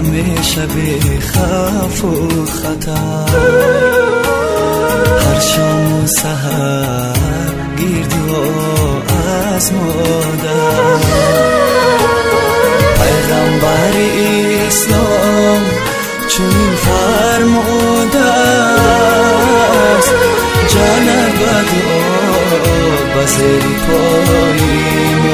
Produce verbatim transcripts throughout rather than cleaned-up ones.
همه شب خوف و خطر، هر شام و سحر گیر دعا از مادر. پیغمبر اسلام چون فرموده است، جان بدعا بزیر پای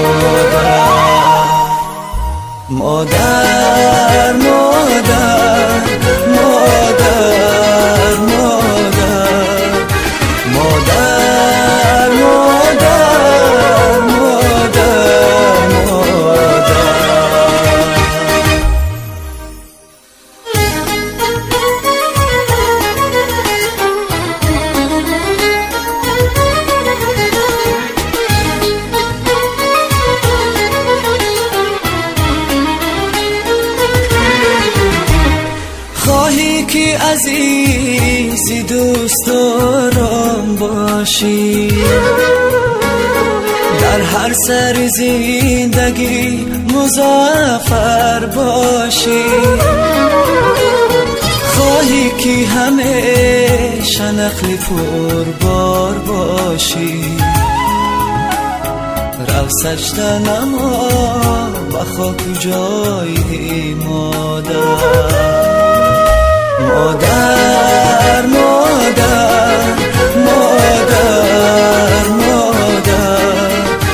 مادر. مادر مادر مادر مادر مادر مادر مادر مادر. خواهی که عزیزی دوست دارم باشی، در هر سر زندگی مظفر باشی. خواهی که همیشه نخل پربار باشی، رو سجده نما به خاک جای مادر. مادر مادر مادر مادر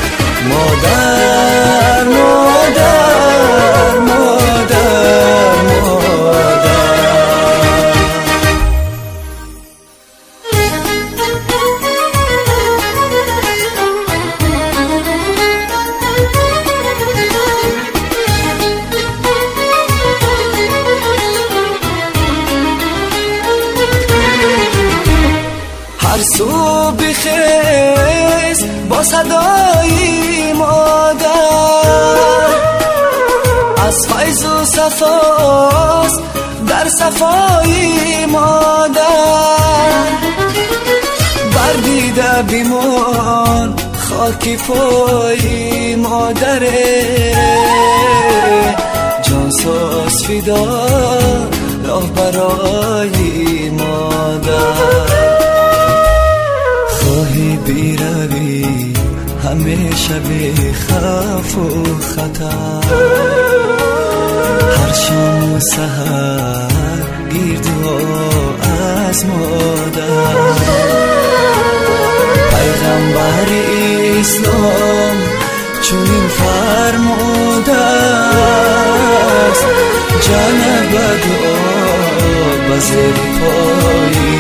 مادر مادر مادر مادر. هر صبح خیز با صدای مادر، از فیض و صفاست در صفای مادر. بردیده بیمان خاک پای مادره، جان ساز فدا راه برای مادر. خواهی بیروی همیشه به خوف و خطر، هر شام و سحر گیر دعا از مادر. پیغمبر اسلام چون فرموده است، جان بدعا بزیر پای